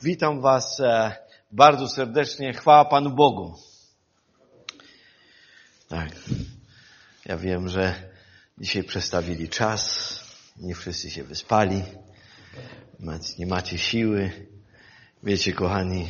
Witam Was bardzo serdecznie. Chwała Panu Bogu. Tak. Ja wiem, że dzisiaj przestawili czas. Nie wszyscy się wyspali. Nie macie siły. Wiecie, kochani,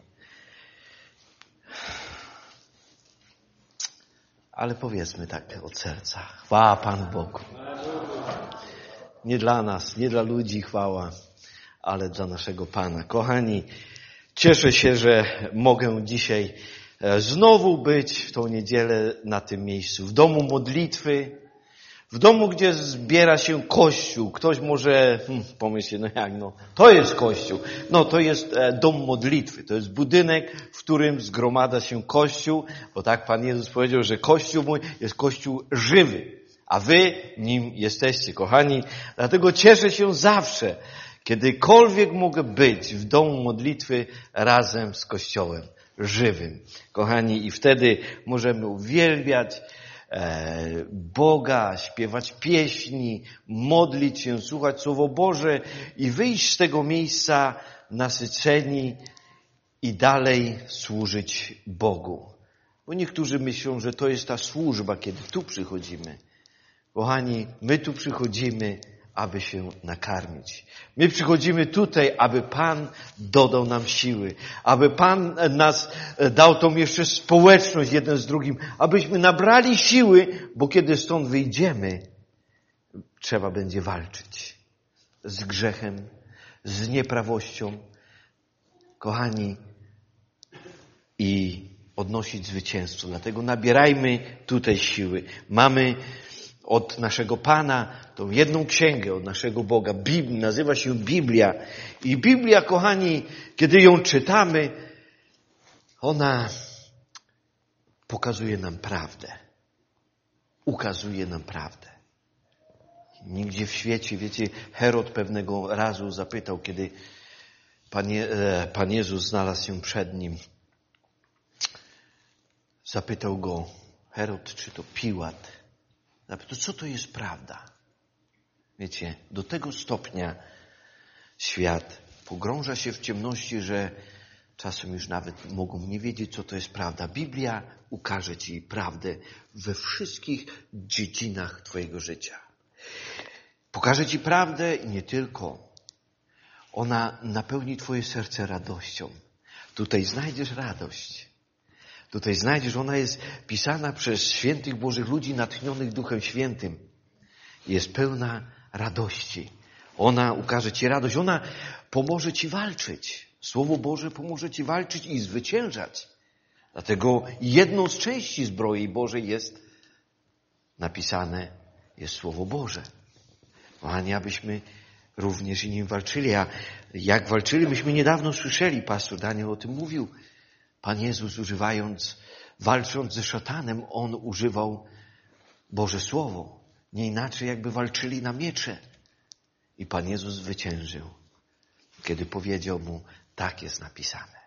ale powiedzmy tak od serca. Chwała Panu Bogu. Nie dla nas, nie dla ludzi chwała, ale dla naszego Pana. Kochani, cieszę się, że mogę dzisiaj znowu być w tą niedzielę na tym miejscu. W domu modlitwy, w domu, gdzie zbiera się Kościół. Ktoś może pomyśleć, to jest Kościół. No, to jest dom modlitwy. To jest budynek, w którym zgromadza się Kościół. Bo tak Pan Jezus powiedział, że Kościół mój jest Kościół żywy. A wy nim jesteście, kochani. Dlatego cieszę się zawsze, kiedykolwiek mogę być w domu modlitwy razem z Kościołem żywym. Kochani, i wtedy możemy uwielbiać Boga, śpiewać pieśni, modlić się, słuchać Słowo Boże i wyjść z tego miejsca nasyceni i dalej służyć Bogu. Bo niektórzy myślą, że to jest ta służba, kiedy tu przychodzimy. Kochani, my tu przychodzimy, aby się nakarmić. My przychodzimy tutaj, aby Pan dodał nam siły, aby Pan nas dał tą jeszcze społeczność jeden z drugim, abyśmy nabrali siły, bo kiedy stąd wyjdziemy, trzeba będzie walczyć z grzechem, z nieprawością, kochani, i odnosić zwycięstwo. Dlatego nabierajmy tutaj siły. Mamy od naszego Pana tą jedną księgę, od naszego Boga. Nazywa się Biblia. I Biblia, kochani, kiedy ją czytamy, ona pokazuje nam prawdę. Ukazuje nam prawdę. Nigdzie w świecie, wiecie, Herod pewnego razu zapytał, kiedy Pan Jezus znalazł się przed nim. Zapytał go Herod, czy to Piłat. Zapytał, co to jest prawda? Wiecie, do tego stopnia świat pogrąża się w ciemności, że czasem już nawet mogą nie wiedzieć, co to jest prawda. Biblia ukaże Ci prawdę we wszystkich dziedzinach Twojego życia. Pokaże Ci prawdę i nie tylko. Ona napełni Twoje serce radością. Tutaj znajdziesz radość. Tutaj znajdziesz, ona jest pisana przez świętych Bożych ludzi natchnionych Duchem Świętym. Jest pełna radości. Ona ukaże Ci radość. Ona pomoże Ci walczyć. Słowo Boże pomoże Ci walczyć i zwyciężać. Dlatego jedną z części zbroi Bożej jest napisane, jest Słowo Boże. Kochani, abyśmy również i nim walczyli. A jak walczyli, myśmy niedawno słyszeli, pastor Daniel o tym mówił. Pan Jezus walcząc ze szatanem, On używał Boże Słowo. Nie inaczej jakby walczyli na miecze. I Pan Jezus zwyciężył, kiedy powiedział mu, tak jest napisane.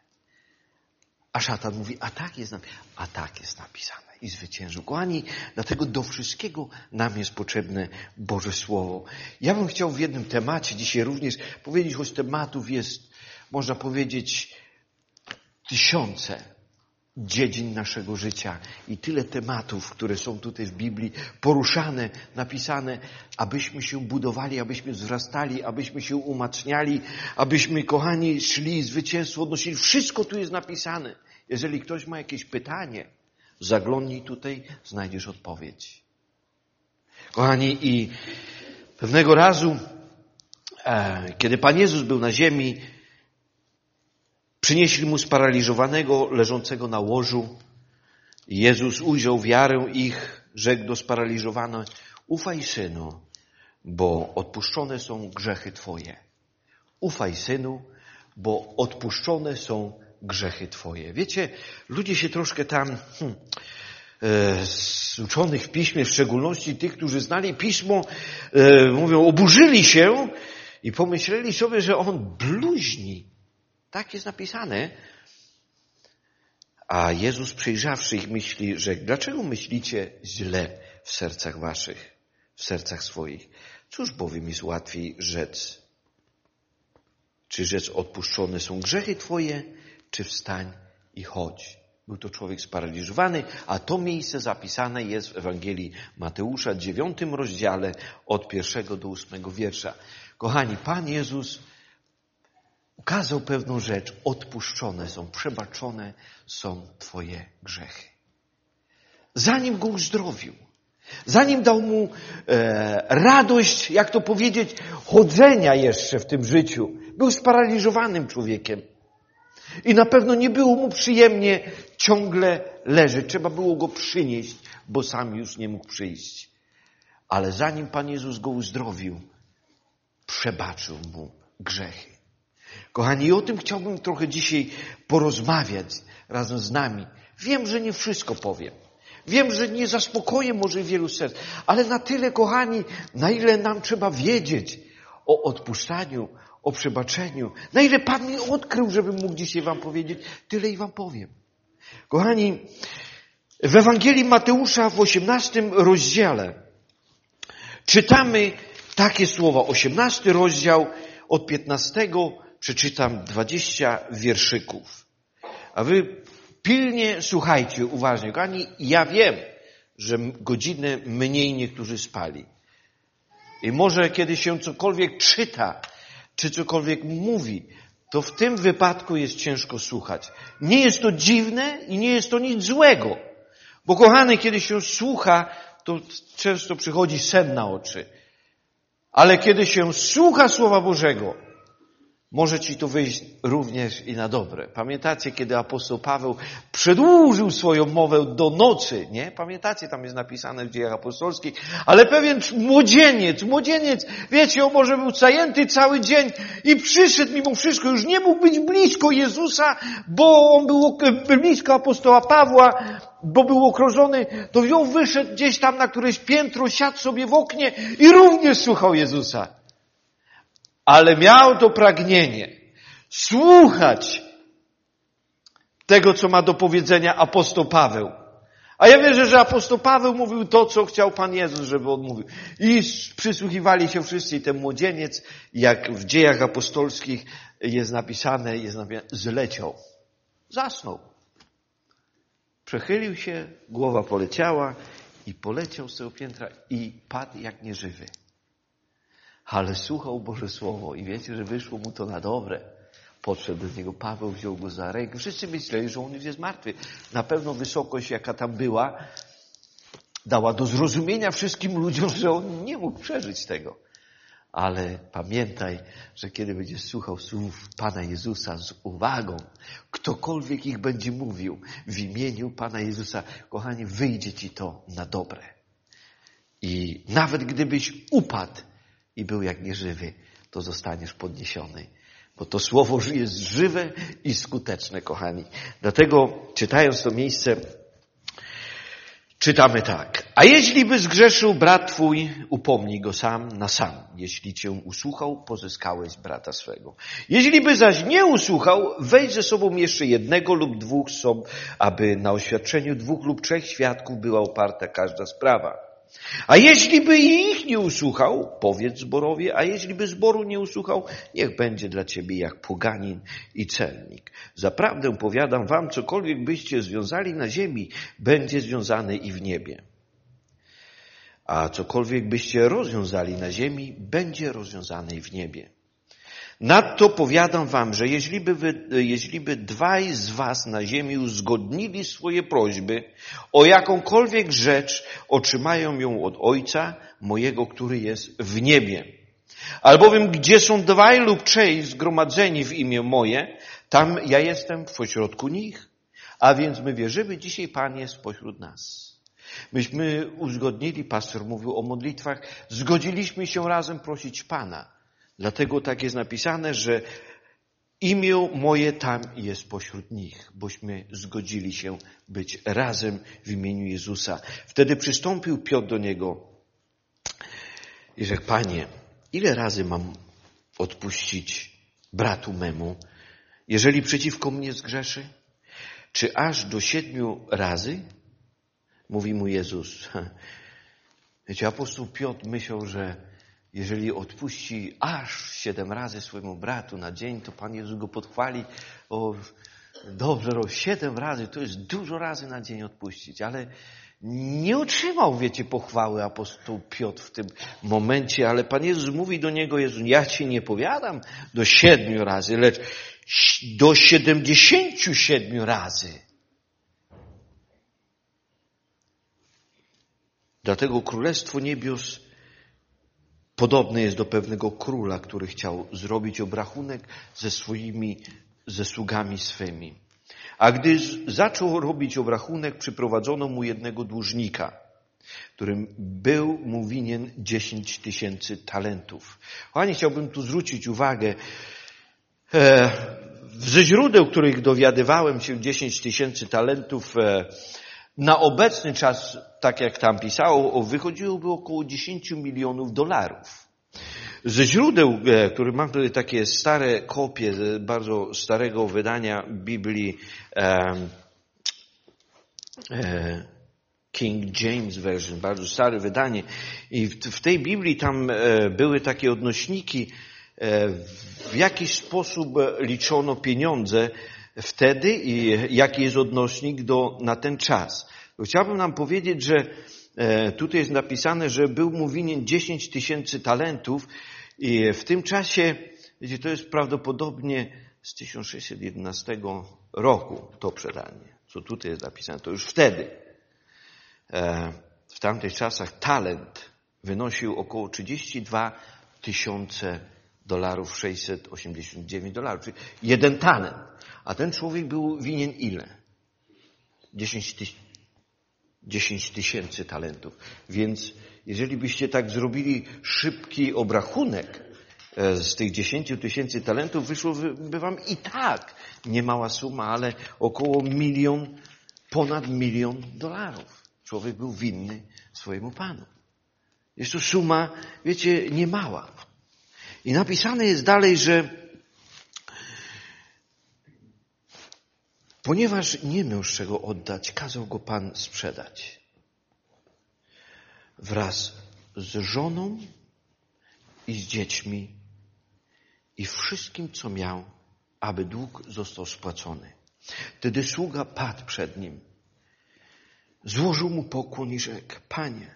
A szatan mówi, a tak jest napisane. I zwyciężył. Kochani, dlatego do wszystkiego nam jest potrzebne Boże Słowo. Ja bym chciał w jednym temacie dzisiaj również powiedzieć, choć tematów jest, można powiedzieć, tysiące dziedzin naszego życia i tyle tematów, które są tutaj w Biblii poruszane, napisane, abyśmy się budowali, abyśmy wzrastali, abyśmy się umacniali, abyśmy, kochani, szli zwycięstwo odnosili. Wszystko tu jest napisane. Jeżeli ktoś ma jakieś pytanie, zaglądnij tutaj, znajdziesz odpowiedź. Kochani, i pewnego razu, kiedy Pan Jezus był na ziemi, przynieśli mu sparaliżowanego, leżącego na łożu. Jezus ujrzał wiarę ich, rzekł do sparaliżowanego, ufaj, synu, bo odpuszczone są grzechy Twoje. Ufaj, synu, bo odpuszczone są grzechy Twoje. Wiecie, ludzie się troszkę tam z uczonych w Piśmie, w szczególności tych, którzy znali Pismo, mówią, oburzyli się i pomyśleli sobie, że on bluźni. Tak jest napisane. A Jezus, przejrzawszy ich myśli, rzekł, dlaczego myślicie źle w sercach waszych, w sercach swoich? Cóż bowiem jest łatwiej rzec czy rzec odpuszczone są grzechy Twoje, czy wstań i chodź. Był to człowiek sparaliżowany, a to miejsce zapisane jest w Ewangelii Mateusza, 9 rozdziale, od 1 do 8 wiersza. Kochani, Pan Jezus ukazał pewną rzecz. Odpuszczone są, przebaczone są Twoje grzechy. Zanim go uzdrowił, zanim dał mu radość, jak to powiedzieć, chodzenia jeszcze w tym życiu, był sparaliżowanym człowiekiem. I na pewno nie było mu przyjemnie ciągle leżeć. Trzeba było go przynieść, bo sam już nie mógł przyjść. Ale zanim Pan Jezus go uzdrowił, przebaczył mu grzechy. Kochani, i o tym chciałbym trochę dzisiaj porozmawiać razem z nami. Wiem, że nie wszystko powiem. Wiem, że nie zaspokoję może wielu serc. Ale na tyle, kochani, na ile nam trzeba wiedzieć o odpuszczaniu, o przebaczeniu. Na ile Pan mi odkrył, żebym mógł dzisiaj wam powiedzieć, tyle i wam powiem. Kochani, w Ewangelii Mateusza w 18 rozdziale czytamy takie słowa. 18 rozdział od 15 przeczytam 20 wierszyków. A wy pilnie słuchajcie, uważnie. Kochani, ja wiem, że godzinę mniej niektórzy spali. I może kiedy się cokolwiek czyta, czy cokolwiek mówi, to w tym wypadku jest ciężko słuchać. Nie jest to dziwne i nie jest to nic złego. Bo kochany, kiedy się słucha, to często przychodzi sen na oczy. Ale kiedy się słucha Słowa Bożego, może ci to wyjść również i na dobre. Pamiętacie, kiedy apostoł Paweł przedłużył swoją mowę do nocy, nie? Pamiętacie, tam jest napisane w Dziejach Apostolskich, ale pewien młodzieniec, wiecie, on może był zajęty cały dzień i przyszedł mimo wszystko, już nie mógł być blisko Jezusa, bo on był blisko apostoła Pawła, bo był okrążony, to wziął, wyszedł gdzieś tam na któreś piętro, siadł sobie w oknie i również słuchał Jezusa. Ale miał to pragnienie słuchać tego, co ma do powiedzenia apostoł Paweł. A ja wierzę, że apostoł Paweł mówił to, co chciał Pan Jezus, żeby on mówił. I przysłuchiwali się wszyscy i ten młodzieniec, jak w Dziejach Apostolskich jest napisane, zleciał. Zasnął. Przechylił się, głowa poleciała i poleciał z tego piętra i padł jak nieżywy. Ale słuchał Boże Słowo i wiecie, że wyszło mu to na dobre. Podszedł do niego Paweł, wziął go za rękę. Wszyscy myśleli, że on już jest martwy. Na pewno wysokość, jaka tam była, dała do zrozumienia wszystkim ludziom, że on nie mógł przeżyć tego. Ale pamiętaj, że kiedy będziesz słuchał słów Pana Jezusa z uwagą, ktokolwiek ich będzie mówił w imieniu Pana Jezusa, kochani, wyjdzie ci to na dobre. I nawet gdybyś upadł i był jak nieżywy, to zostaniesz podniesiony. Bo to słowo jest żywe i skuteczne, kochani. Dlatego, czytając to miejsce, czytamy tak. A jeśli by zgrzeszył brat twój, upomnij go sam na sam. Jeśli cię usłuchał, pozyskałeś brata swego. Jeśli by zaś nie usłuchał, weź ze sobą jeszcze jednego lub dwóch, aby na oświadczeniu 2 lub 3 świadków była oparta każda sprawa. A jeśli by ich nie usłuchał, powiedz zborowi, a jeśli by zboru nie usłuchał, niech będzie dla ciebie jak poganin i celnik. Zaprawdę powiadam wam, cokolwiek byście związali na ziemi, będzie związane i w niebie. A cokolwiek byście rozwiązali na ziemi, będzie rozwiązane i w niebie. Nadto powiadam wam, że jeśli by 2 z was na ziemi uzgodnili swoje prośby o jakąkolwiek rzecz, otrzymają ją od Ojca mojego, który jest w niebie. Albowiem gdzie są 2 lub 3 zgromadzeni w imię moje, tam ja jestem pośrodku nich. A więc my wierzymy, dzisiaj Pan jest pośród nas. Myśmy uzgodnili, pastor mówił o modlitwach, zgodziliśmy się razem prosić Pana. Dlatego tak jest napisane, że imię moje tam jest pośród nich, bośmy zgodzili się być razem w imieniu Jezusa. Wtedy przystąpił Piotr do Niego i rzekł, Panie, ile razy mam odpuścić bratu memu, jeżeli przeciwko mnie zgrzeszy? Czy aż do 7 razy? Mówi mu Jezus. Wiecie, apostoł Piotr myślał, że jeżeli odpuści aż 7 razy swojemu bratu na dzień, to Pan Jezus go podchwali. O, dobrze, 7 razy, to jest dużo razy na dzień odpuścić, ale nie otrzymał, wiecie, pochwały apostoł Piotr w tym momencie, ale Pan Jezus mówi do niego, Jezu, ja Ci nie powiadam do 7 razy, lecz do 77 razy. Dlatego Królestwo Niebios podobne jest do pewnego króla, który chciał zrobić obrachunek ze sługami swymi. A gdy zaczął robić obrachunek, przyprowadzono mu jednego dłużnika, którym był mu winien 10 000 talentów. Kochani, chciałbym tu zwrócić uwagę, ze źródeł, których dowiadywałem się, 10 000 talentów na obecny czas, tak jak tam pisało, wychodziłoby około 10 milionów dolarów. Ze źródeł, które mam tutaj takie stare kopie, bardzo starego wydania Biblii, King James Version, bardzo stare wydanie. I w tej Biblii tam były takie odnośniki, w jaki sposób liczono pieniądze wtedy i jaki jest odnośnik na ten czas. Chciałbym nam powiedzieć, że tutaj jest napisane, że był mu winien 10 000 talentów i w tym czasie, wiecie, to jest prawdopodobnie z 1611 roku to przedanie, co tutaj jest napisane. To już wtedy, w tamtych czasach talent wynosił około 32 000 dolarów, 689 dolarów, czyli 1 talent. A ten człowiek był winien ile? 10 000 talentów. Więc jeżeli byście tak zrobili szybki obrachunek z tych 10 000 talentów, wyszłoby wam i tak niemała suma, ale około ponad 1 000 000 dolarów. Człowiek był winny swojemu Panu. Jest to suma, wiecie, niemała. I napisane jest dalej, że ponieważ nie miał z czego oddać, kazał go Pan sprzedać. Wraz z żoną i z dziećmi i wszystkim, co miał, aby dług został spłacony. Wtedy sługa padł przed nim. Złożył mu pokłon i rzekł: Panie,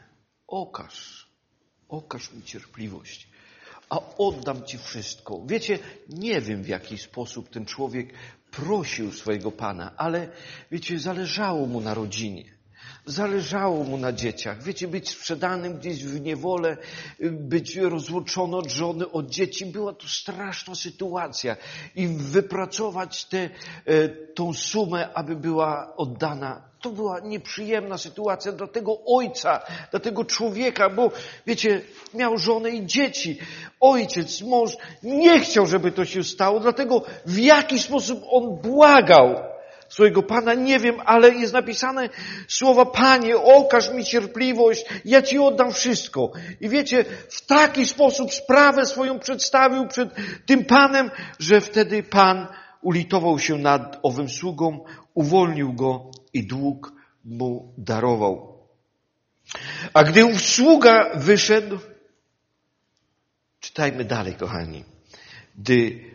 okaż mi cierpliwość, a oddam Ci wszystko. Wiecie, nie wiem, w jaki sposób ten człowiek prosił swojego Pana, ale wiecie, zależało mu na rodzinie. Zależało mu na dzieciach. Wiecie, być sprzedanym gdzieś w niewolę, być rozłączony od żony, od dzieci. Była to straszna sytuacja. I wypracować tą sumę, aby była oddana, to była nieprzyjemna sytuacja dla tego ojca, dla tego człowieka, bo wiecie, miał żonę i dzieci. Ojciec, mąż nie chciał, żeby to się stało, dlatego w jaki sposób on błagał swojego Pana, nie wiem, ale jest napisane słowa: Panie, okaż mi cierpliwość, ja Ci oddam wszystko. I wiecie, w taki sposób sprawę swoją przedstawił przed tym Panem, że wtedy Pan ulitował się nad owym sługą, uwolnił go i dług mu darował. A gdy ów sługa wyszedł, czytajmy dalej, kochani, gdy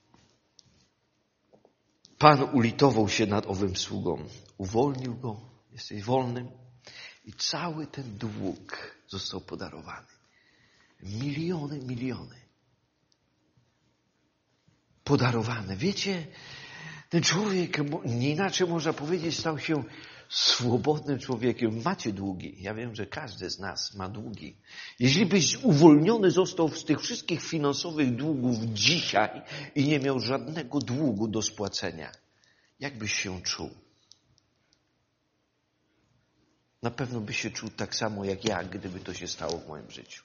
Pan ulitował się nad owym sługą, uwolnił go, jesteś wolnym, i cały ten dług został podarowany. Miliony podarowane. Wiecie, ten człowiek, nie inaczej można powiedzieć, stał się swobodnym człowiekiem. Macie długi. Ja wiem, że każdy z nas ma długi. Jeśli byś uwolniony został z tych wszystkich finansowych długów dzisiaj i nie miał żadnego długu do spłacenia, jak byś się czuł? Na pewno byś się czuł tak samo jak ja, gdyby to się stało w moim życiu.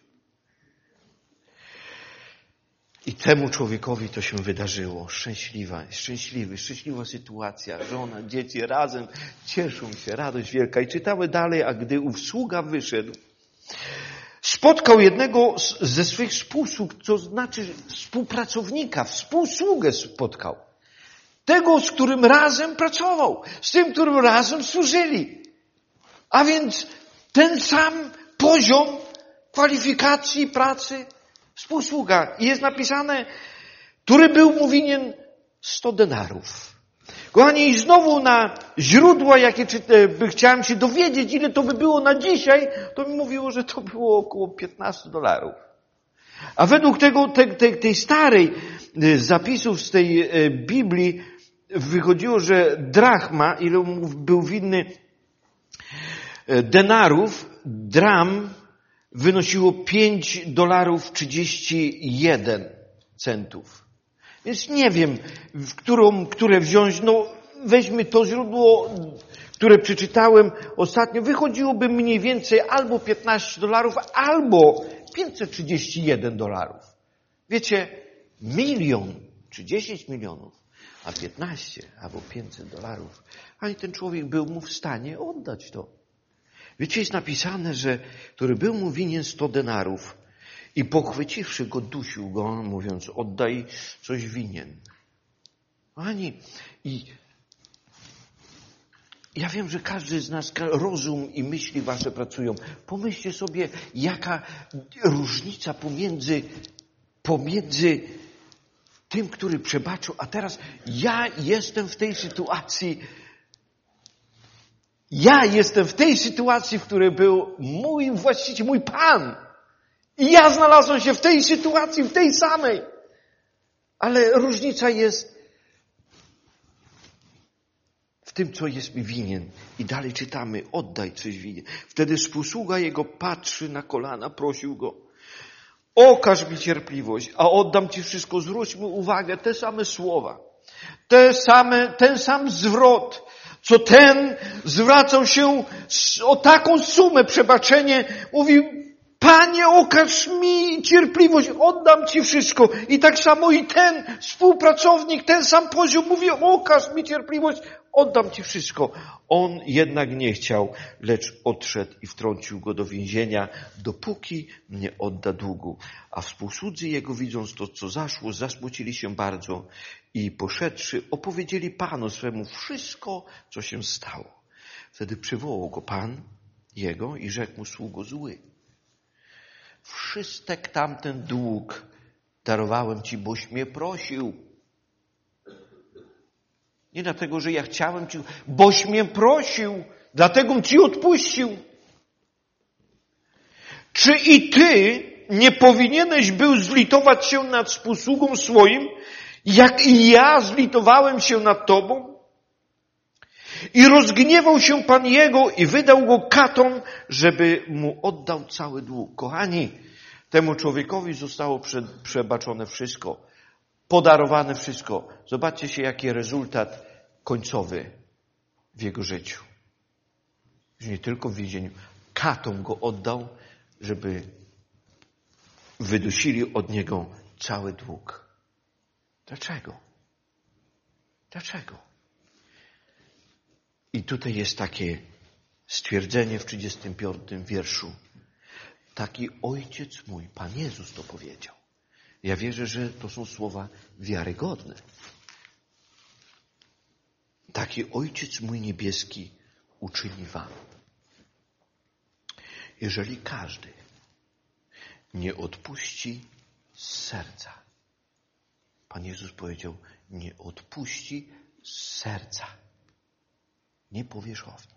I temu człowiekowi to się wydarzyło. Szczęśliwa sytuacja. Żona, dzieci razem cieszą się, radość wielka. I czytamy dalej, a gdy ów sługa wyszedł, spotkał jednego ze swych współsług, to znaczy współpracownika, współsługę spotkał. Tego, z którym razem pracował, z tym, którym razem służyli. A więc ten sam poziom kwalifikacji pracy, Współsługa. I jest napisane, który był mu winien 100 denarów. Kochani, i znowu na źródła, jakie chciałem się dowiedzieć, ile to by było na dzisiaj, to mi mówiło, że to było około $15. A według tej starej zapisów z tej Biblii wychodziło, że drachma, ile był winny denarów, dram wynosiło $5.31. Więc nie wiem, które wziąć. No weźmy to źródło, które przeczytałem ostatnio. Wychodziłoby mniej więcej albo $15, albo $531. Wiecie, 1 milion czy 10 milionów, a 15 albo $500. Ani ten człowiek był mu w stanie oddać to. Wiecie, jest napisane, że który był mu winien 100 denarów i pochwyciwszy go, dusił go, mówiąc, oddaj coś winien. Kochani, i ja wiem, że każdy z nas, rozum i myśli wasze pracują. Pomyślcie sobie, jaka różnica pomiędzy tym, który przebaczył, a teraz ja jestem w tej sytuacji, w której był mój właściciel, mój Pan. I ja znalazłem się w tej sytuacji, w tej samej. Ale różnica jest w tym, co jest mi winien. I dalej czytamy, oddaj coś winien. Wtedy współsługa jego patrzy na kolana, prosił go, okaż mi cierpliwość, a oddam ci wszystko. Zwróćmy uwagę, te same słowa, ten sam zwrot, co ten zwracał się o taką sumę przebaczenie, mówi, Panie, okaż mi cierpliwość, oddam ci wszystko. I tak samo i ten współpracownik, ten sam poziom mówi, okaż mi cierpliwość, oddam ci wszystko. On jednak nie chciał, lecz odszedł i wtrącił go do więzienia, dopóki nie odda długu. A współsłudzy jego, widząc to, co zaszło, zasmucili się bardzo i poszedłszy, opowiedzieli Panu swemu wszystko, co się stało. Wtedy przywołał go Pan jego i rzekł mu, sługo zły. Wszystek tamten dług darowałem ci, boś mnie prosił. Nie dlatego, że ja chciałem ci, boś mnie prosił, dlatego ci odpuścił. Czy i ty nie powinieneś był zlitować się nad współsługą swoim, jak i ja zlitowałem się nad tobą? I rozgniewał się Pan jego i wydał go katom, żeby mu oddał cały dług. Kochani, temu człowiekowi zostało przebaczone wszystko, podarowane wszystko. Zobaczcie się, jaki rezultat końcowy w jego życiu. Już nie tylko w więzieniu. Katom go oddał, żeby wydusili od niego cały dług. Dlaczego? Dlaczego? I tutaj jest takie stwierdzenie w 35 wierszu. Taki ojciec mój, Pan Jezus to powiedział. Ja wierzę, że to są słowa wiarygodne. Taki ojciec mój niebieski uczyni wam. Jeżeli każdy nie odpuści z serca. Pan Jezus powiedział, nie odpuści z serca. Nie powierzchownie.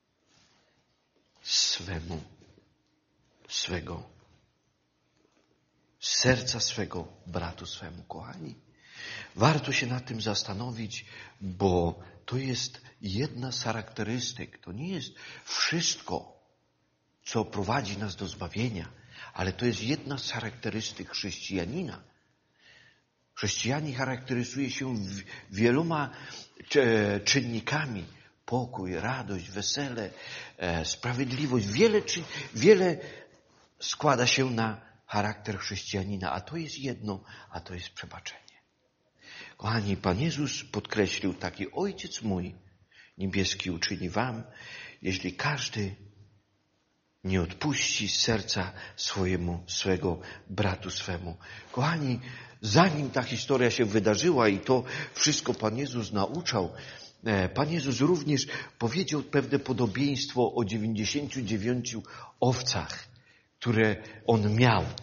Serca swego bratu swemu. Kochani, warto się nad tym zastanowić, bo to jest jedna z charakterystyk. To nie jest wszystko, co prowadzi nas do zbawienia, ale to jest jedna z charakterystyk chrześcijanina. Chrześcijanin charakteryzuje się wieloma czynnikami. Pokój, radość, wesele, sprawiedliwość. Wiele składa się na charakter chrześcijanina, a to jest jedno, a to jest przebaczenie. Kochani, Pan Jezus podkreślił, taki Ojciec mój niebieski uczyni wam, jeśli każdy nie odpuści z serca swego bratu swemu. Kochani, zanim ta historia się wydarzyła i to wszystko Pan Jezus nauczał, Pan Jezus również powiedział pewne podobieństwo o 99 owcach, które On miał.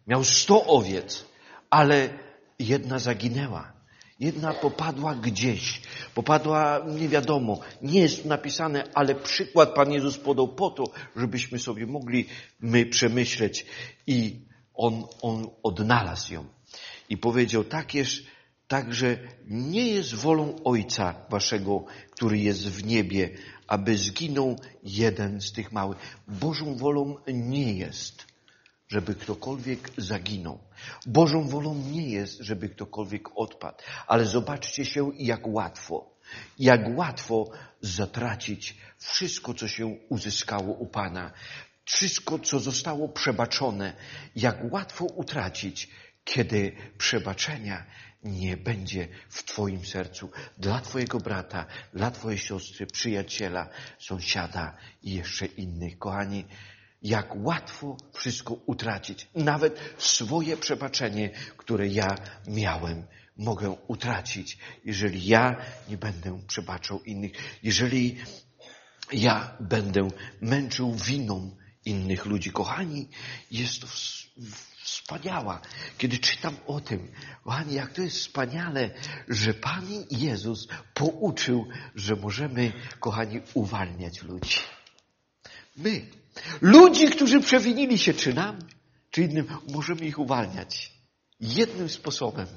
Miał 100 owiec, ale jedna zaginęła. Jedna popadła gdzieś. Popadła nie wiadomo. Nie jest napisane, ale przykład Pan Jezus podał po to, żebyśmy sobie mogli my przemyśleć. I On odnalazł ją. I powiedział, także nie jest wolą Ojca waszego, który jest w niebie, aby zginął jeden z tych małych. Bożą wolą nie jest, żeby ktokolwiek zaginął. Bożą wolą nie jest, żeby ktokolwiek odpadł. Ale zobaczcie się, jak łatwo zatracić wszystko, co się uzyskało u Pana. Wszystko, co zostało przebaczone. Jak łatwo utracić, kiedy przebaczenia nie będzie w twoim sercu. Dla twojego brata, dla twojej siostry, przyjaciela, sąsiada i jeszcze innych. Kochani, jak łatwo wszystko utracić. Nawet swoje przebaczenie, które ja miałem, mogę utracić, jeżeli ja nie będę przebaczał innych. Jeżeli ja będę męczył winą innych ludzi. Kochani, jest to wspaniała. Kiedy czytam o tym, kochani, jak to jest wspaniale, że Pan Jezus pouczył, że możemy, kochani, uwalniać ludzi. My, ludzi, którzy przewinili się czy nam, czy innym, możemy ich uwalniać. Jednym sposobem.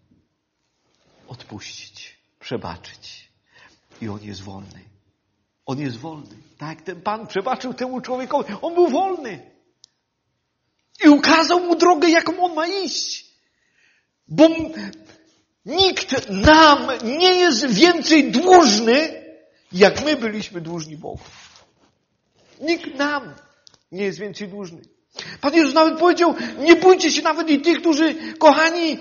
Odpuścić, przebaczyć. I on jest wolny. On jest wolny. Tak jak ten Pan przebaczył temu człowiekowi. On był wolny. I ukazał mu drogę, jaką on ma iść. Bo nikt nam nie jest więcej dłużny, jak my byliśmy dłużni Bogu. Nikt nam nie jest więcej dłużny. Pan Jezus nawet powiedział, nie bójcie się nawet i tych, którzy, kochani,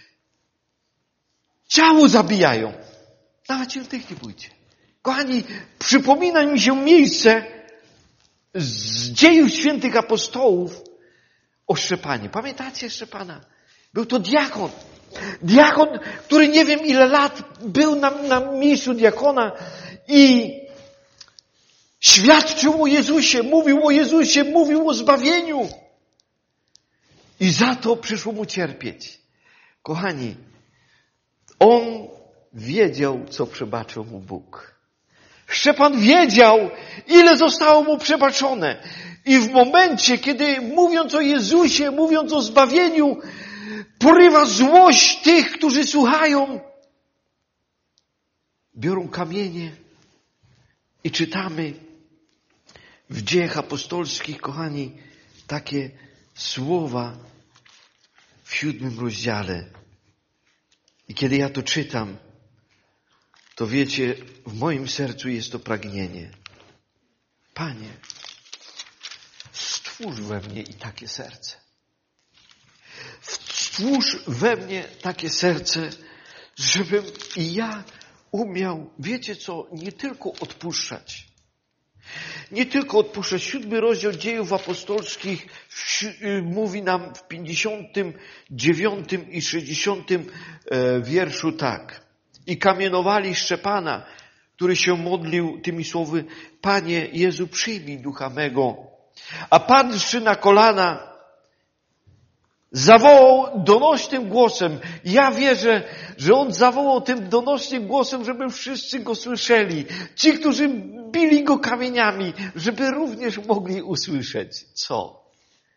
ciało zabijają. Nawet się tych nie bójcie. Kochani, przypomina mi się miejsce z Dziejów Świętych Apostołów o Szczepanie. Pamiętacie Szczepana? Był to diakon. Diakon, który nie wiem ile lat był na miejscu diakona i świadczył o Jezusie, mówił o zbawieniu. I za to przyszło mu cierpieć. Kochani, on wiedział, co przebaczył mu Bóg. Szczepan wiedział, ile zostało mu przebaczone. I w momencie, kiedy mówiąc o Jezusie, mówiąc o zbawieniu, porywa złość tych, którzy słuchają, biorą kamienie i czytamy w Dziejach Apostolskich, kochani, takie słowa w 7 rozdziale. I kiedy ja to czytam, to wiecie, w moim sercu jest to pragnienie. Panie, stwórz we mnie i takie serce. Stwórz we mnie takie serce, żebym i ja umiał, wiecie co, nie tylko odpuszczać. Nie tylko odpuszczać. 7 rozdział Dziejów Apostolskich mówi nam w 59 i 60 wierszu tak. I kamienowali Szczepana, który się modlił tymi słowy, Panie Jezu, przyjmij ducha mego. A padłszy na kolana, zawołał donośnym głosem. Ja wierzę, że on zawołał tym donośnym głosem, żeby wszyscy go słyszeli. Ci, którzy bili go kamieniami, żeby również mogli usłyszeć. Co?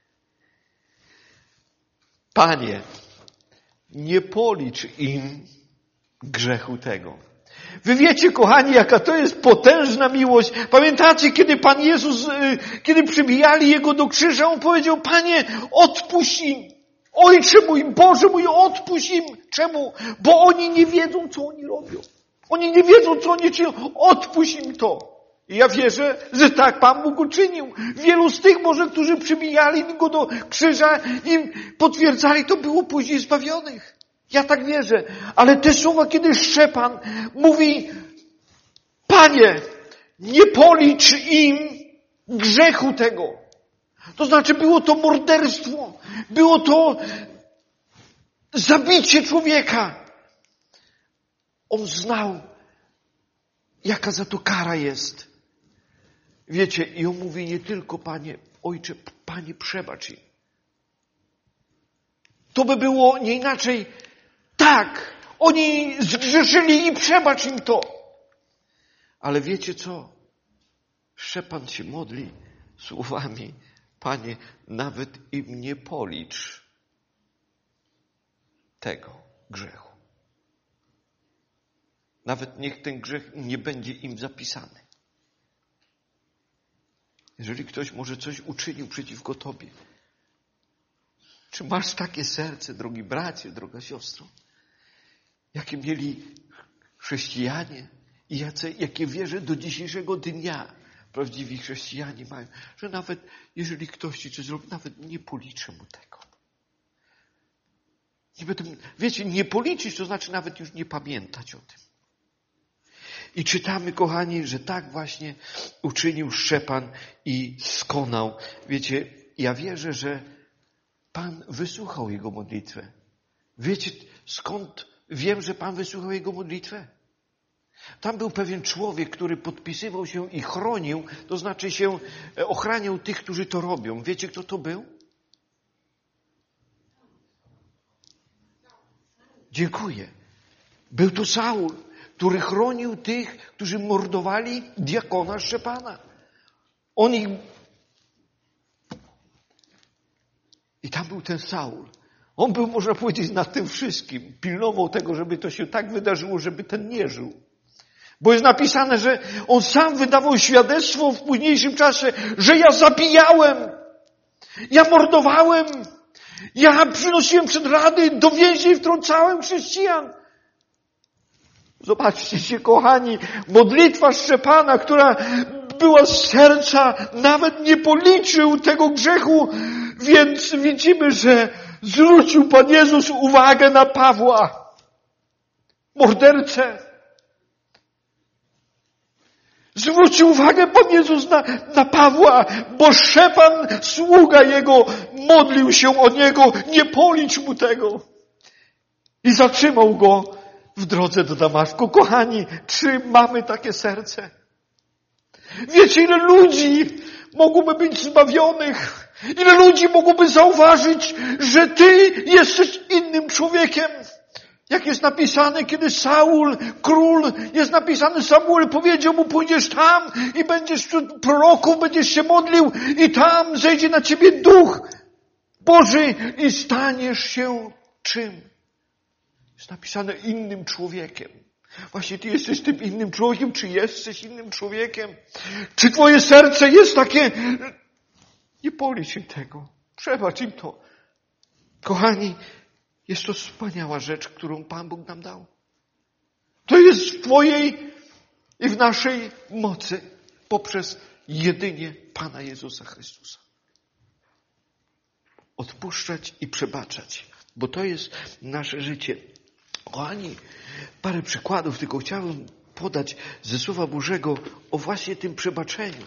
Panie, nie policz im grzechu tego. Wy wiecie, kochani, jaka to jest potężna miłość. Pamiętacie, kiedy Pan Jezus, kiedy przybijali Jego do krzyża, On powiedział, Panie, odpuść im. Ojcze mój, Boże mój, odpuść im. Czemu? Bo oni nie wiedzą, co oni robią. Oni nie wiedzą, co oni czynią. Odpuść im to. I ja wierzę, że tak Pan Bóg uczynił. Wielu z tych może, którzy przybijali Go do krzyża, im potwierdzali, to było później zbawionych. Ja tak wierzę. Ale te słowa, kiedy Szczepan mówi, Panie, nie policz im grzechu tego. To znaczy było to morderstwo. Było to zabicie człowieka. On znał, jaka za to kara jest. Wiecie, i on mówi nie tylko, Panie, Ojcze, Panie, przebacz im. to by było nie inaczej. Tak, oni zgrzeszyli i przebacz im to. Ale wiecie co? Szczepan się modli słowami: Panie, nawet im nie policz tego grzechu. Nawet niech ten grzech nie będzie im zapisany. Jeżeli ktoś może coś uczynił przeciwko Tobie, czy masz takie serce, drogi bracie, droga siostro, jakie mieli chrześcijanie i jakie wierzę do dzisiejszego dnia prawdziwi chrześcijanie mają, że nawet jeżeli ktoś Ci coś zrobi, nawet nie policzę mu tego. Nie będę, wiecie, nie policzyć to znaczy nawet już nie pamiętać o tym. I czytamy, kochani, że tak właśnie uczynił Szczepan i skonał. Wiecie, ja wierzę, że Pan wysłuchał jego modlitwę. Wiecie, skąd wiem, że Pan wysłuchał jego modlitwę? Tam był pewien człowiek, który podpisywał się i chronił, to znaczy się ochraniał tych, którzy to robią. Wiecie, kto to był? Dziękuję. Był to Saul, który chronił tych, którzy mordowali diakona Szczepana. On ich... I tam był ten Saul. On był, można powiedzieć, nad tym wszystkim. Pilnował tego, żeby to się tak wydarzyło, żeby ten nie żył. Bo jest napisane, że on sam wydawał świadectwo w późniejszym czasie, że ja zabijałem, ja mordowałem, ja przynosiłem przed rady, do więzień wtrącałem chrześcijan. Zobaczcie się, kochani, modlitwa Szczepana, która była z serca, nawet nie policzył tego grzechu, więc widzimy, że zwrócił Pan Jezus uwagę na Pawła, mordercę. Zwrócił uwagę Pan Jezus na Pawła, bo Szczepan, sługa Jego, modlił się o niego, nie policz mu tego. I zatrzymał go w drodze do Damaszku. Kochani, czy mamy takie serce? Wiecie, ile ludzi mogłoby być zbawionych? Ile ludzi mogłoby zauważyć, że Ty jesteś innym człowiekiem? Jak jest napisane, kiedy Saul, król, jest napisane, Samuel powiedział mu, pójdziesz tam i będziesz wśród proroków, będziesz się modlił i tam zejdzie na ciebie Duch Boży i staniesz się czym? Jest napisane innym człowiekiem. Właśnie Ty jesteś tym innym człowiekiem, czy jesteś innym człowiekiem? Czy Twoje serce jest takie... Nie policz im tego. Przebacz im to. Kochani, jest to wspaniała rzecz, którą Pan Bóg nam dał. To jest w Twojej i w naszej mocy poprzez jedynie Pana Jezusa Chrystusa. Odpuszczać i przebaczać, bo to jest nasze życie. Kochani, parę przykładów tylko chciałbym podać ze Słowa Bożego o właśnie tym przebaczeniu.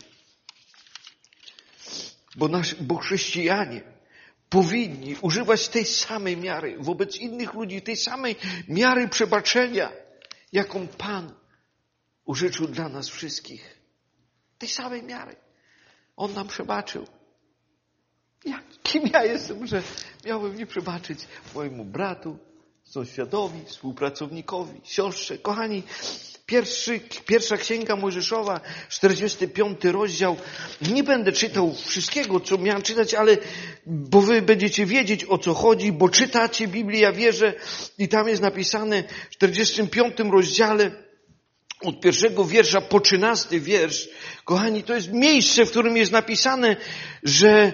Bo chrześcijanie powinni używać tej samej miary wobec innych ludzi, tej samej miary przebaczenia, jaką Pan użyczył dla nas wszystkich. Tej samej miary. On nam przebaczył. Kim ja jestem, że miałbym nie przebaczyć mojemu bratu, sąsiadowi, współpracownikowi, siostrze? Kochani, pierwsza Księga Mojżeszowa, 45 rozdział. Nie będę czytał wszystkiego, co miałem czytać, ale bo wy będziecie wiedzieć, o co chodzi, bo czytacie Biblię, ja wierzę, i tam jest napisane w 45 rozdziale od 1 wiersza po 13 wiersz. Kochani, to jest miejsce, w którym jest napisane, że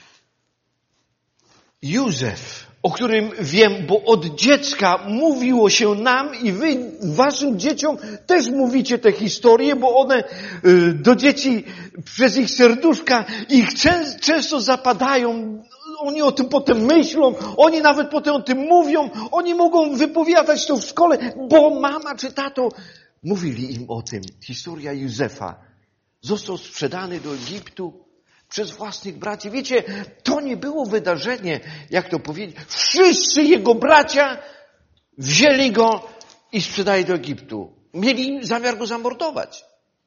Józef, o którym wiem, bo od dziecka mówiło się nam i wy waszym dzieciom też mówicie te historie, bo one do dzieci przez ich serduszka ich często zapadają. Oni o tym potem myślą, oni nawet potem o tym mówią, oni mogą wypowiadać to w szkole, bo mama czy tato mówili im o tym. Historia Józefa. Został sprzedany do Egiptu przez własnych braci. Wiecie, to nie było wydarzenie, jak to powiedzieć. Wszyscy jego bracia wzięli go i sprzedali do Egiptu. Mieli zamiar go zamordować.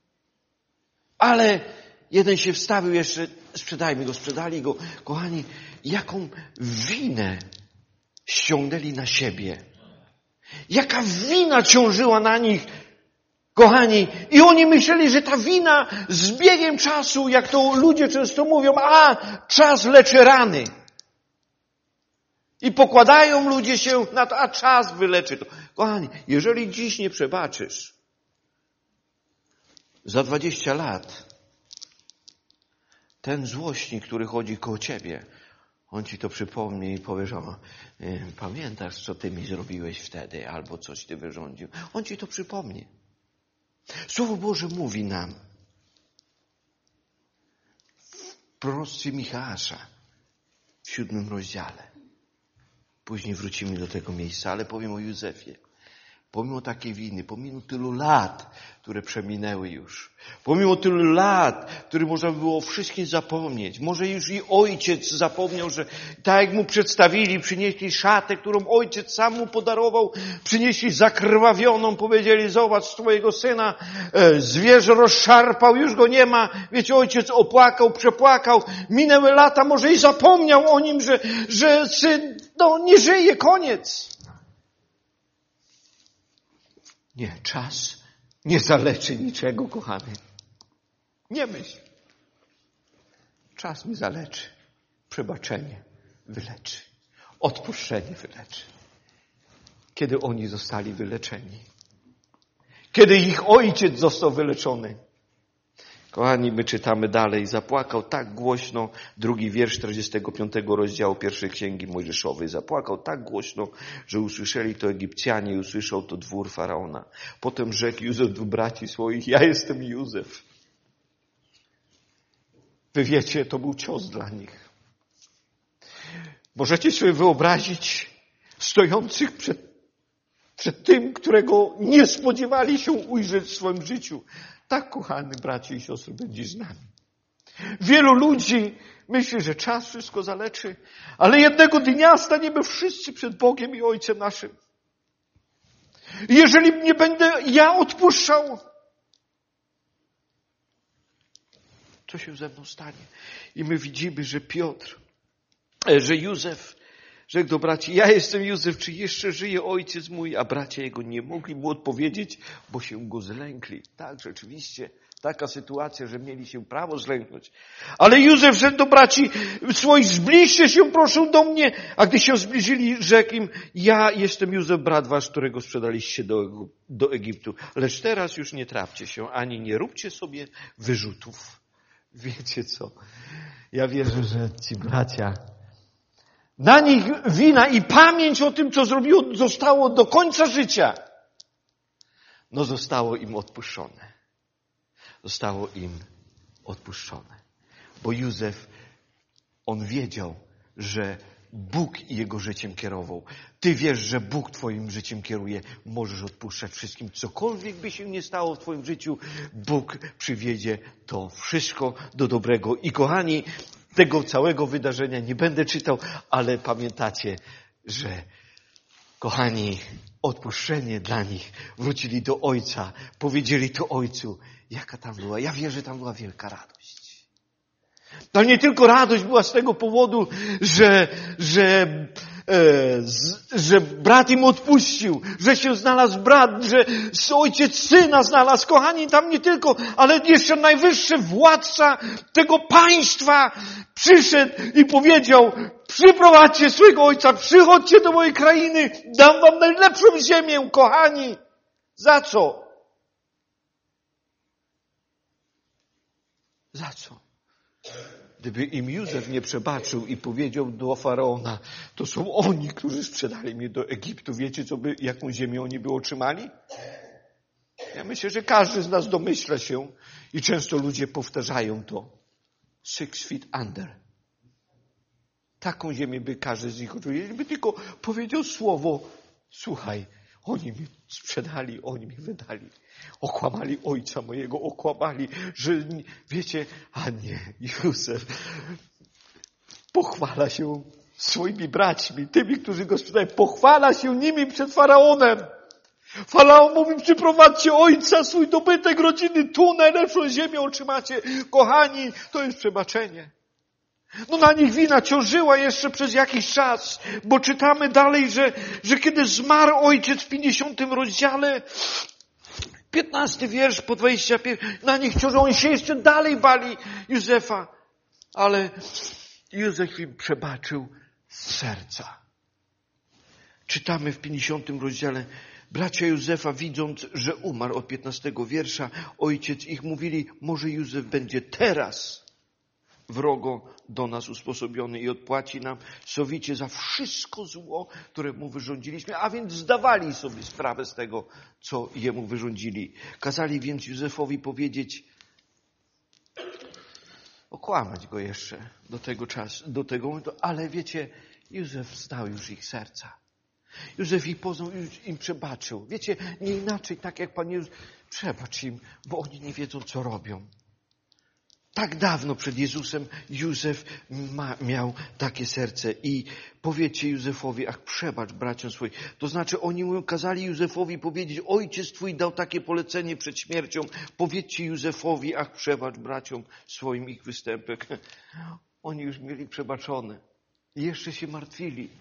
Ale jeden się wstawił jeszcze, sprzedali go. Kochani, jaką winę ściągnęli na siebie. Jaka wina ciążyła na nich, kochani. I oni myśleli, że ta wina z biegiem czasu, jak to ludzie często mówią, czas leczy rany. I pokładają ludzie się na to, a czas wyleczy to. Kochani, jeżeli dziś nie przebaczysz, za 20 lat ten złośnik, który chodzi koło ciebie, on ci to przypomni i powie, że pamiętasz, co ty mi zrobiłeś wtedy, albo coś ty wyrządził. On ci to przypomni. Słowo Boże mówi nam w proroctwie Michała w 7 rozdziale. Później wrócimy do tego miejsca, ale powiem o Józefie. Pomimo takiej winy, pomimo tylu lat, które przeminęły już, pomimo tylu lat, które można było o wszystkim zapomnieć, może już i ojciec zapomniał, że tak jak mu przedstawili, przynieśli szatę, którą ojciec sam mu podarował, przynieśli zakrwawioną, powiedzieli, zobacz twojego syna, zwierzę rozszarpał, już go nie ma. Wiecie, ojciec opłakał, przepłakał, minęły lata, może i zapomniał o nim, że syn, nie żyje, koniec. Nie, czas nie zaleczy niczego, kochany. Nie myśl. Czas mi zaleczy. Przebaczenie wyleczy. Odpuszczenie wyleczy. Kiedy oni zostali wyleczeni. Kiedy ich ojciec został wyleczony. Kochani, my czytamy dalej. Zapłakał tak głośno, 2 wiersz 45 rozdziału 1 Księgi Mojżeszowej. Zapłakał tak głośno, że usłyszeli to Egipcjanie i usłyszał to dwór Faraona. Potem rzekł Józef do braci swoich, ja jestem Józef. Wy wiecie, to był cios dla nich. Możecie sobie wyobrazić stojących przed tym, którego nie spodziewali się ujrzeć w swoim życiu. Tak, kochani bracia i siostry, będzie z nami. Wielu ludzi myśli, że czas wszystko zaleczy, ale jednego dnia staniemy wszyscy przed Bogiem i Ojcem naszym. I jeżeli nie będę ja odpuszczał, co się ze mną stanie? I my widzimy, że Józef rzekł do braci, ja jestem Józef, czy jeszcze żyje ojciec mój? A bracia jego nie mogli mu odpowiedzieć, bo się go zlękli. Tak, rzeczywiście, taka sytuacja, że mieli się prawo zlęknąć. Ale Józef rzekł do braci swoich, zbliżcie się proszę do mnie. A gdy się zbliżyli, rzekł im, ja jestem Józef, brat wasz, którego sprzedaliście do Egiptu. Lecz teraz już nie trafcie się, ani nie róbcie sobie wyrzutów. Wiecie co? Ja wierzę, że ci bracia, na nich wina i pamięć o tym, co zrobiło, zostało do końca życia. No zostało im odpuszczone. Zostało im odpuszczone. Bo Józef, on wiedział, że Bóg jego życiem kierował. Ty wiesz, że Bóg twoim życiem kieruje. Możesz odpuszczać wszystkim. Cokolwiek by się nie stało w twoim życiu, Bóg przywiedzie to wszystko do dobrego. I kochani, tego całego wydarzenia nie będę czytał, ale pamiętacie, że kochani, odpuszczenie dla nich, wrócili do ojca, powiedzieli to ojcu, jaka tam była. Ja wierzę, że tam była wielka radość. No nie tylko radość była z tego powodu, że brat im odpuścił, że się znalazł brat, że ojciec syna znalazł. Kochani, tam nie tylko, ale jeszcze najwyższy władca tego państwa przyszedł i powiedział, przyprowadźcie swojego ojca, przychodźcie do mojej krainy, dam wam najlepszą ziemię, kochani. Za co? Za co? Gdyby im Józef nie przebaczył i powiedział do Faraona, to są oni, którzy sprzedali mnie do Egiptu. Wiecie, jaką ziemię oni by otrzymali? Ja myślę, że każdy z nas domyśla się i często ludzie powtarzają to. 6 feet under. Taką ziemię by każdy z nich otrzymał. Jeśli tylko powiedział słowo, słuchaj, oni mnie sprzedali, oni mnie wydali. Okłamali ojca mojego, okłamali, że wiecie, a nie, Józef pochwala się swoimi braćmi, tymi, którzy go sprzedali, pochwala się nimi przed Faraonem. Faraon mówi, przyprowadźcie ojca, swój dobytek rodziny, tu najlepszą ziemię otrzymacie. Kochani, to jest przebaczenie. No na nich wina ciążyła jeszcze przez jakiś czas, bo czytamy dalej, że kiedy zmarł ojciec w 50 rozdziale, 15 wiersz po 25, na nich ciążyło, oni się jeszcze dalej bali Józefa, ale Józef im przebaczył z serca. Czytamy w 50 rozdziale, bracia Józefa, widząc, że umarł, od 15 wiersza, ojciec ich mówili, może Józef będzie teraz wrogo do nas usposobiony i odpłaci nam sowicie za wszystko zło, które mu wyrządziliśmy, a więc zdawali sobie sprawę z tego, co jemu wyrządzili. Kazali więc Józefowi powiedzieć, okłamać go jeszcze do tego momentu, ale wiecie, Józef znał już ich serca. Józef ich poznał, już im przebaczył. Wiecie, nie inaczej, tak jak Pan Jezus, przebacz im, bo oni nie wiedzą, co robią. Tak dawno przed Jezusem Józef miał takie serce i powiedzcie Józefowi, ach, przebacz braciom swoim. To znaczy oni mu kazali Józefowi powiedzieć, ojciec twój dał takie polecenie przed śmiercią, powiedzcie Józefowi, ach, przebacz braciom swoim ich występek. Oni już mieli przebaczone i jeszcze się martwili.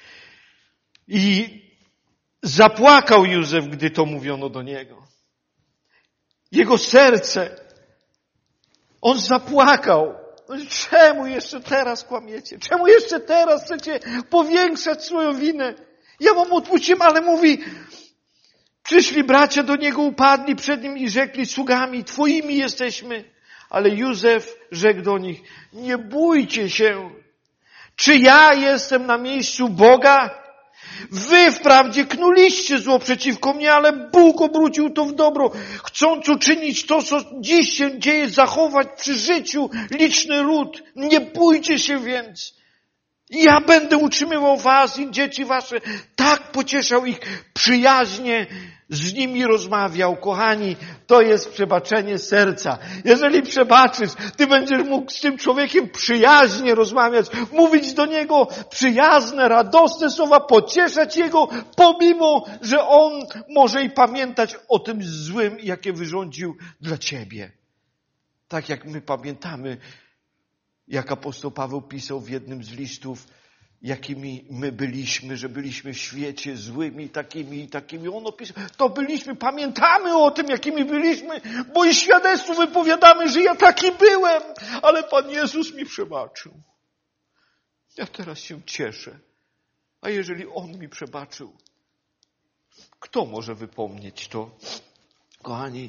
I zapłakał Józef, gdy to mówiono do niego. Jego serce, on zapłakał. Czemu jeszcze teraz kłamiecie? Czemu jeszcze teraz chcecie powiększać swoją winę? Ja wam odpuściłem, ale mówi, przyszli bracia do niego, upadli przed nim i rzekli, sługami twoimi jesteśmy. Ale Józef rzekł do nich, nie bójcie się. Czy ja jestem na miejscu Boga? Wy wprawdzie knuliście zło przeciwko mnie, ale Bóg obrócił to w dobro, chcąc uczynić to, co dziś się dzieje, zachować przy życiu liczny lud. Nie bójcie się więc. Ja będę utrzymywał was i dzieci wasze. Tak pocieszał ich przyjaźnie, z nimi rozmawiał. Kochani, to jest przebaczenie serca. Jeżeli przebaczysz, ty będziesz mógł z tym człowiekiem przyjaźnie rozmawiać, mówić do niego przyjazne, radosne słowa, pocieszać jego, pomimo, że on może i pamiętać o tym złym, jakie wyrządził dla ciebie. Tak jak my pamiętamy, jak apostoł Paweł pisał w jednym z listów, jakimi my byliśmy, że byliśmy w świecie złymi, takimi i takimi. On opisał, to byliśmy, pamiętamy o tym, jakimi byliśmy, bo i świadectwo wypowiadamy, że ja taki byłem, ale Pan Jezus mi przebaczył. Ja teraz się cieszę. A jeżeli On mi przebaczył, kto może wypomnieć to? Kochani,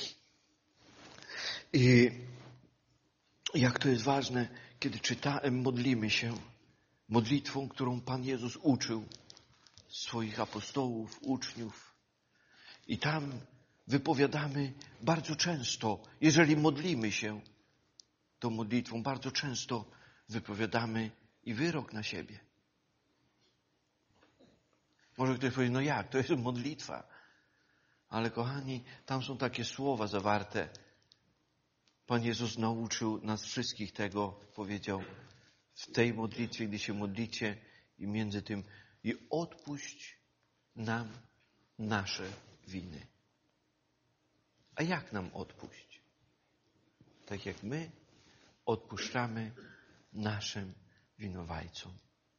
i jak to jest ważne, kiedy modlimy się modlitwą, którą Pan Jezus uczył swoich apostołów, uczniów. I tam wypowiadamy bardzo często, jeżeli modlimy się tą modlitwą, bardzo często wypowiadamy i wyrok na siebie. Może ktoś powie, no jak, to jest modlitwa. Ale kochani, tam są takie słowa zawarte. Pan Jezus nauczył nas wszystkich tego, powiedział w tej modlitwie, gdy się modlicie i między tym i odpuść nam nasze winy. A jak nam odpuść? Tak jak my odpuszczamy naszym winowajcom.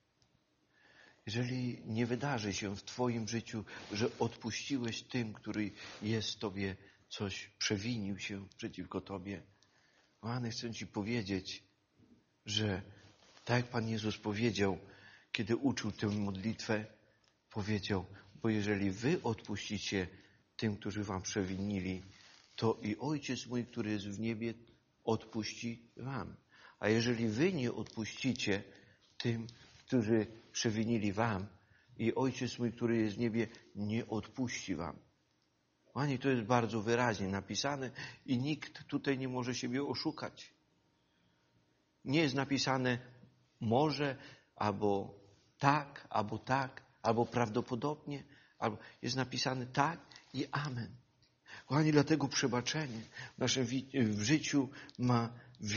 Jeżeli nie wydarzy się w twoim życiu, że odpuściłeś tym, który jest tobie coś, przewinił się przeciwko tobie, kochany, chcę ci powiedzieć, że tak jak Pan Jezus powiedział, kiedy uczył tę modlitwę, powiedział, bo jeżeli wy odpuścicie tym, którzy wam przewinili, to i Ojciec mój, który jest w niebie, odpuści wam. A jeżeli wy nie odpuścicie tym, którzy przewinili wam, i Ojciec mój, który jest w niebie, nie odpuści wam. Kochani, to jest bardzo wyraźnie napisane i nikt tutaj nie może siebie oszukać. Nie jest napisane może, albo tak, albo prawdopodobnie, albo jest napisane tak i amen. Kochani, dlatego przebaczenie w naszym w życiu ma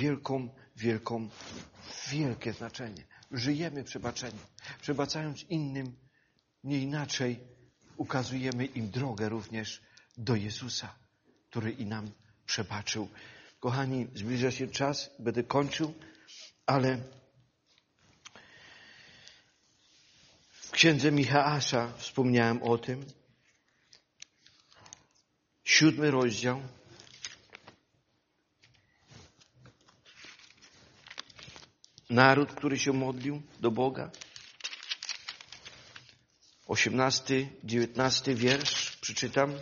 wielkie znaczenie. Żyjemy przebaczeniem. Przebaczając innym, nie inaczej ukazujemy im drogę również do Jezusa, który i nam przebaczył. Kochani, zbliża się czas, będę kończył, ale księdze Micheasza wspomniałem o tym. 7 rozdział. Naród, który się modlił do Boga. 18, 19 wiersz przeczytam.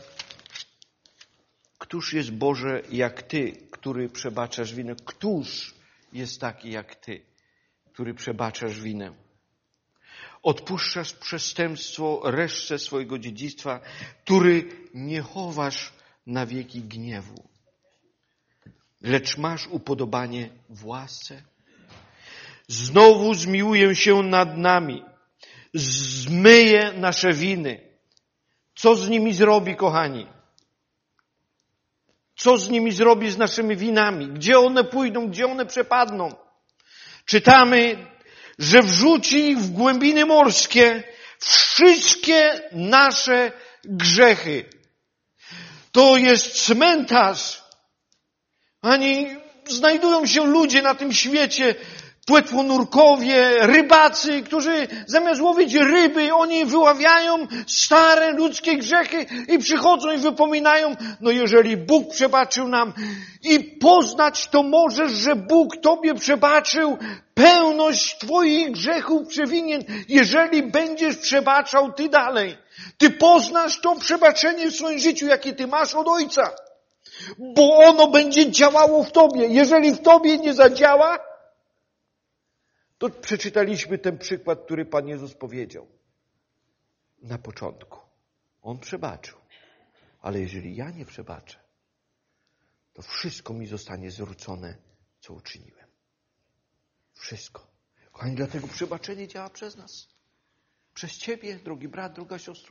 Któż jest Boże jak Ty, który przebaczasz winę? Któż jest taki jak Ty, który przebaczasz winę? Odpuszczasz przestępstwo resztę swojego dziedzictwa, który nie chowasz na wieki gniewu. Lecz masz upodobanie w łasce. Znowu zmiłuję się nad nami. Zmyję nasze winy. Co z nimi zrobi, kochani? Co z nimi zrobi, z naszymi winami? Gdzie one pójdą? Gdzie one przepadną? Czytamy, że wrzuci ich w głębiny morskie wszystkie nasze grzechy. To jest cmentarz. Ani znajdują się ludzie na tym świecie, płetwonurkowie, rybacy, którzy zamiast łowić ryby, oni wyławiają stare ludzkie grzechy i przychodzą i wypominają, no jeżeli Bóg przebaczył nam i poznać to możesz, że Bóg Tobie przebaczył pełność Twoich grzechów przewinien, jeżeli będziesz przebaczał Ty dalej. Ty poznasz to przebaczenie w swoim życiu, jakie Ty masz od Ojca, bo ono będzie działało w Tobie. Jeżeli w Tobie nie zadziała, to przeczytaliśmy ten przykład, który Pan Jezus powiedział na początku. On przebaczył. Ale jeżeli ja nie przebaczę, to wszystko mi zostanie zwrócone, co uczyniłem. Wszystko. Kochani, dlatego przebaczenie działa przez nas. Przez Ciebie, drogi brat, droga siostro.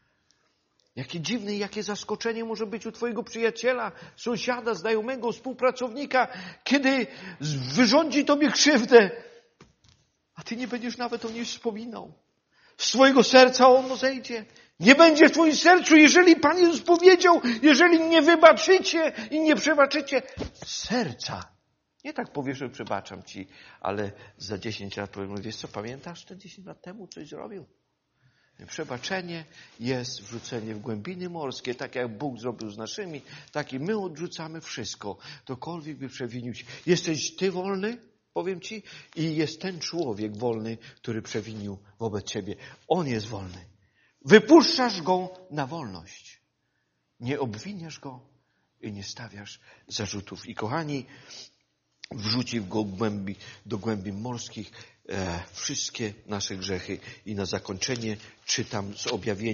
Jakie dziwne i jakie zaskoczenie może być u Twojego przyjaciela, sąsiada, znajomego, współpracownika, kiedy wyrządzi Tobie krzywdę, a Ty nie będziesz nawet o niej wspominał. Z Twojego serca ono zejdzie. Nie będzie w Twoim sercu, jeżeli Pan Jezus powiedział, jeżeli nie wybaczycie i nie przebaczycie z serca. Nie tak powiesz, że przebaczam Ci, ale za 10 lat powiem, wiesz co, pamiętasz, te 10 lat temu coś zrobił? Przebaczenie jest wrzucenie w głębiny morskie, tak jak Bóg zrobił z naszymi, tak i my odrzucamy wszystko, tokolwiek by przewinić. Jesteś Ty wolny? Powiem Ci, i jest ten człowiek wolny, który przewinił wobec Ciebie. On jest wolny. Wypuszczasz go na wolność. Nie obwiniasz go i nie stawiasz zarzutów. I kochani, wrzuci go do głębi morskich wszystkie nasze grzechy. I na zakończenie czytam z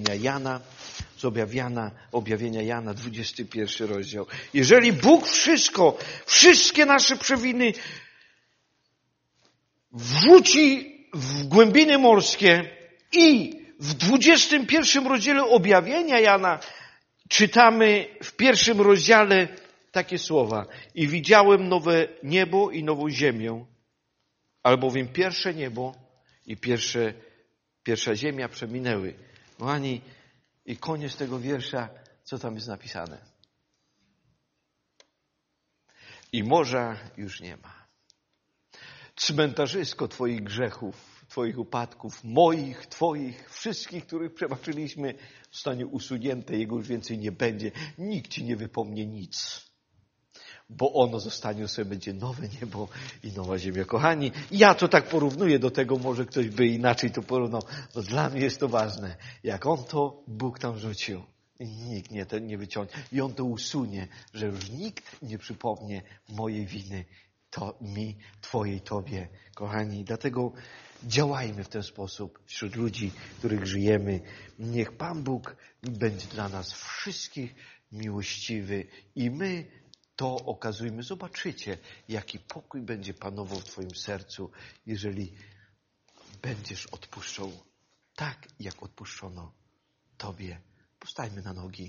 objawienia Jana, 21 rozdział. Jeżeli Bóg wszystkie nasze przewiny wrzuci w głębiny morskie i w 21 rozdziale objawienia Jana czytamy w 1 rozdziale takie słowa. I widziałem nowe niebo i nową ziemię, albowiem pierwsze niebo i pierwsza ziemia przeminęły. Kochani, i koniec tego wiersza, co tam jest napisane? I morza już nie ma. Cmentarzysko Twoich grzechów, Twoich upadków, moich, Twoich, wszystkich, których przebaczyliśmy, zostanie usunięte. Jego już więcej nie będzie. Nikt Ci nie wypomnie nic. Bo ono zostanie, sobie będzie nowe niebo i nowa ziemia. Kochani, ja to tak porównuję do tego, może ktoś by inaczej to porównał. No dla mnie jest to ważne. Jak On to Bóg tam rzucił, i nikt nie wyciągnie. I On to usunie, że już nikt nie przypomnie mojej winy. To mi, Twojej, Tobie. Kochani, dlatego działajmy w ten sposób wśród ludzi, których żyjemy. Niech Pan Bóg będzie dla nas wszystkich miłościwy i my to okazujmy. Zobaczycie, jaki pokój będzie panował w Twoim sercu, jeżeli będziesz odpuszczał tak, jak odpuszczono Tobie. Powstańmy na nogi.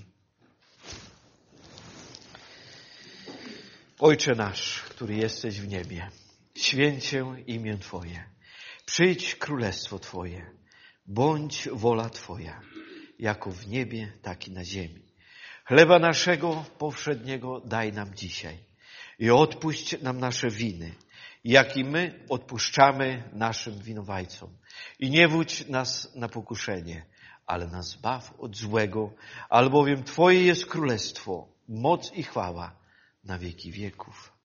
Ojcze nasz, który jesteś w niebie, święć się imię Twoje. Przyjdź królestwo Twoje. Bądź wola Twoja, jako w niebie, tak i na ziemi. Chleba naszego powszedniego daj nam dzisiaj i odpuść nam nasze winy, jak i my odpuszczamy naszym winowajcom. I nie wódź nas na pokuszenie, ale nas zbaw od złego, albowiem Twoje jest królestwo, moc i chwała na wieki wieków.